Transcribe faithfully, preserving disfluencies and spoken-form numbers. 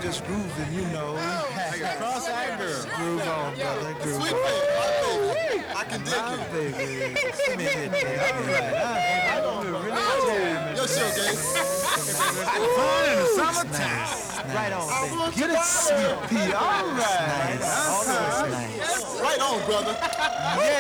just grooving, you know. Like a cross-eyed girl. Groove on, brother. Groove Sweet on. baby, my baby. I can dig My it. baby. Come here, baby. All right. I, I don't really jamming. Yo, show, gang. Fun in the summertime. Right on, baby. Get it, sweet pea. All right. Nice. All right. Nice. Right on, brother. Yeah.